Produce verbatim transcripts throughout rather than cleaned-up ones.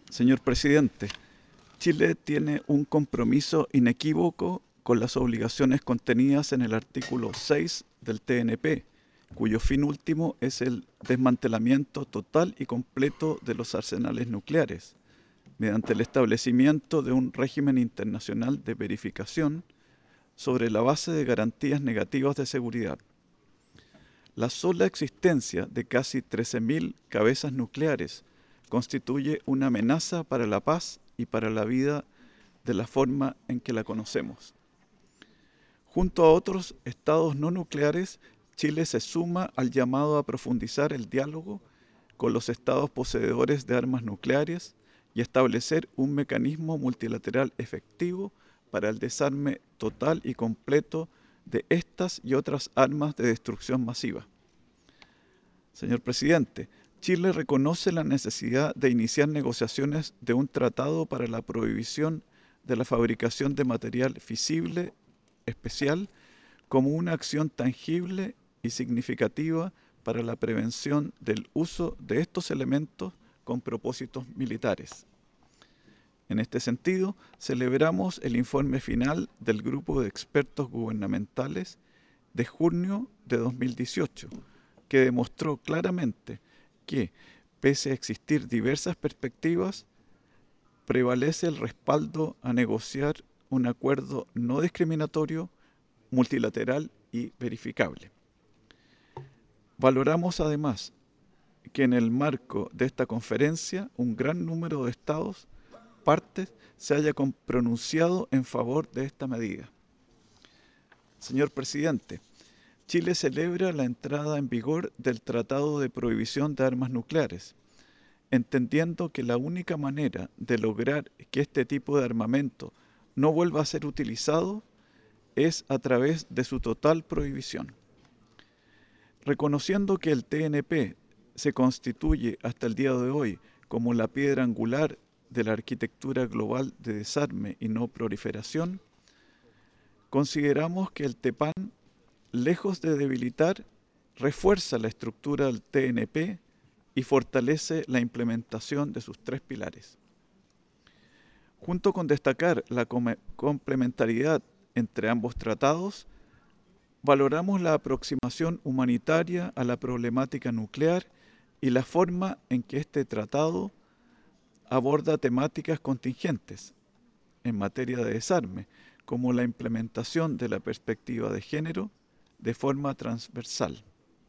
Señor presidente, Chile tiene un compromiso inequívoco con las obligaciones contenidas en el artículo seis del T N P, cuyo fin último es el desmantelamiento total y completo de los arsenales nucleares, mediante el establecimiento de un régimen internacional de verificación sobre la base de garantías negativas de seguridad. La sola existencia de casi trece mil cabezas nucleares constituye una amenaza para la paz y para la vida de la forma en que la conocemos. Junto a otros estados no nucleares, Chile se suma al llamado a profundizar el diálogo con los estados poseedores de armas nucleares y establecer un mecanismo multilateral efectivo para el desarme total y completo de estas y otras armas de destrucción masiva. Señor presidente, Chile reconoce la necesidad de iniciar negociaciones de un tratado para la prohibición de la fabricación de material fisible especial como una acción tangible y significativa para la prevención del uso de estos elementos con propósitos militares. En este sentido, celebramos el informe final del Grupo de Expertos Gubernamentales de junio de dos mil dieciocho, que demostró claramente que, pese a existir diversas perspectivas, prevalece el respaldo a negociar un acuerdo no discriminatorio, multilateral y verificable. Valoramos además que en el marco de esta conferencia un gran número de estados partes se haya pronunciado en favor de esta medida. Señor presidente, Chile celebra la entrada en vigor del Tratado de Prohibición de Armas Nucleares, entendiendo que la única manera de lograr que este tipo de armamento no vuelva a ser utilizado es a través de su total prohibición. Reconociendo que el T N P se constituye hasta el día de hoy como la piedra angular de la arquitectura global de desarme y no proliferación, consideramos que el TEPAN, lejos de debilitar, refuerza la estructura del T N P y fortalece la implementación de sus tres pilares. Junto con destacar la complementariedad entre ambos tratados, valoramos la aproximación humanitaria a la problemática nuclear y la forma en que este tratado aborda temáticas contingentes en materia de desarme, como la implementación de la perspectiva de género de forma transversal.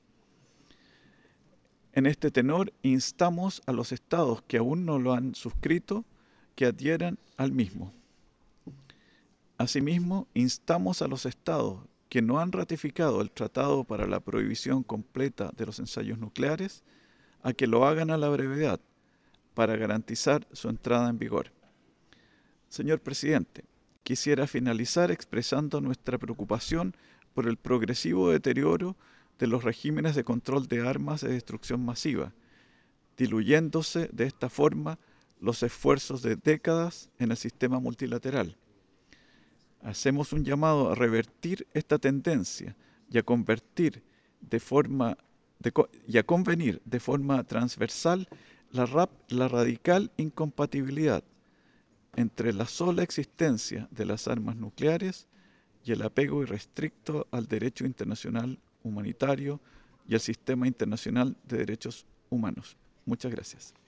En este tenor, instamos a los estados que aún no lo han suscrito que adhieran al mismo. Asimismo, instamos a los estados que no han ratificado el Tratado para la Prohibición Completa de los Ensayos Nucleares a que lo hagan a la brevedad para garantizar su entrada en vigor. Señor presidente, quisiera finalizar expresando nuestra preocupación por el progresivo deterioro de los regímenes de control de armas de destrucción masiva, diluyéndose de esta forma los esfuerzos de décadas en el sistema multilateral. Hacemos un llamado a revertir esta tendencia y a convertir de forma de, y a convenir de forma transversal la, rap, la radical incompatibilidad entre la sola existencia de las armas nucleares y el apego irrestricto al derecho internacional humanitario y al sistema internacional de derechos humanos. Muchas gracias.